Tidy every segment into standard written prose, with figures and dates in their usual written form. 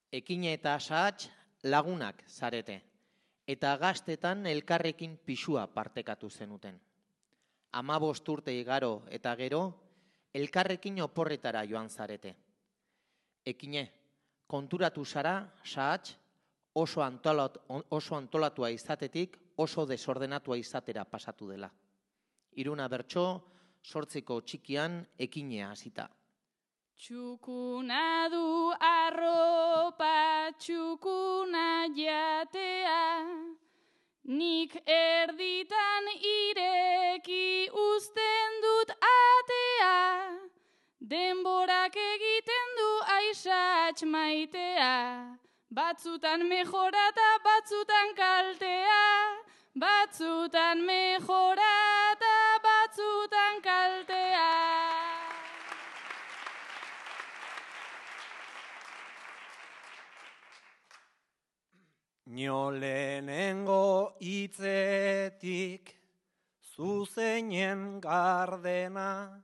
Ekine eta Sahats lagunak zarete, eta gaztetan elkarrekin pisua partekatu zenuten. 15 urte igaro eta gero, elkarrekin oporretara joan zarete. Ekine, konturatu zara, Sahats, oso antolatua izatetik, oso desordenatua izatera pasatu dela. 3 bertso, 8 txikian ekinea hasita. Txukuna du arropa, txukuna jatea, nik erditan ireki uzten dut atea, denborak egiten du Sahats maitea, batzutan mejorata, batzutan kaltea, batzutan mejorata, batzutan kaltea. Nio lehenengo hitzetik zuzeinen gardena,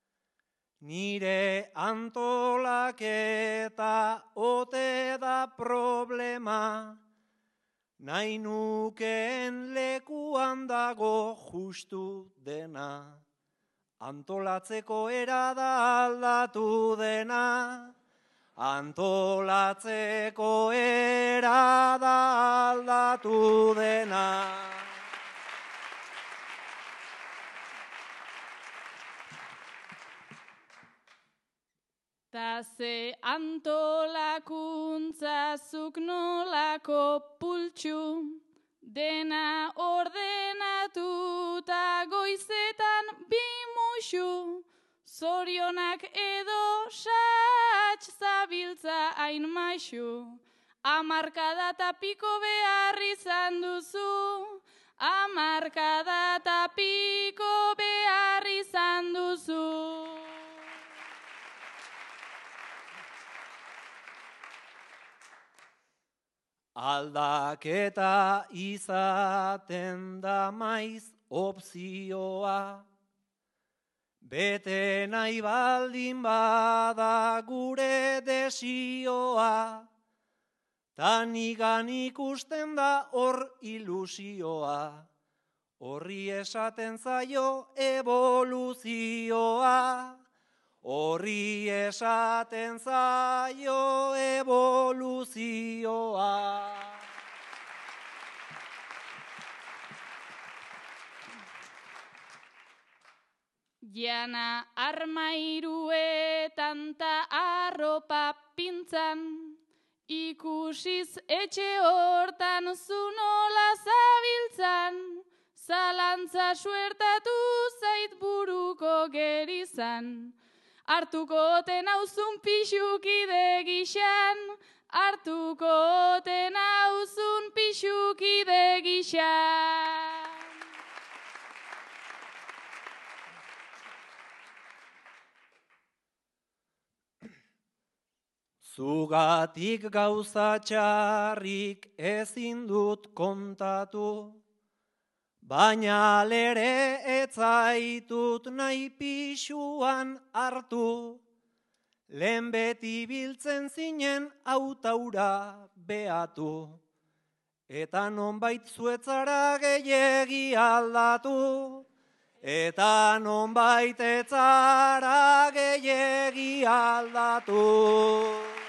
nire antolaketa ote da problema, nahi nukeen lekuan dago justu dena, antolatzeko era da aldatu dena, antolatzeko era da aldatu dena. Ta ze antolakuntza zuk nolako pultxu, dena ordenatu ta goizetan bimuxu, zorionak edo Sahats zabiltza hain maixu, hamarkada ta piko behar izan duzu, hamarkada ta piko behar izan duzu. Aldaketa izaten da maiz opzioa, bete nahi baldin bada gure desioa, ta nigan ikusten da hor ilusioa, horri esaten zaio evoluzioa, horri esaten zaio evoluzioa. Jana armairuetan ta arropa pintzan, ikusiz etxe hortan zu nola zabiltzan, zalantza suertatu zait buruko gerizan, hartuko oten hauzun pixukide gixan, hartuko oten hauzun pixukide gixan. Zugatik gauza txarrik ezin dut kontatu, baina lere etzaitut nahi pixuan hartu, lehen beti biltzen zinen hautaura behatu, eta nonbait zuetzara gehiegi aldatu, eta nonbait etzara gehiegi aldatu.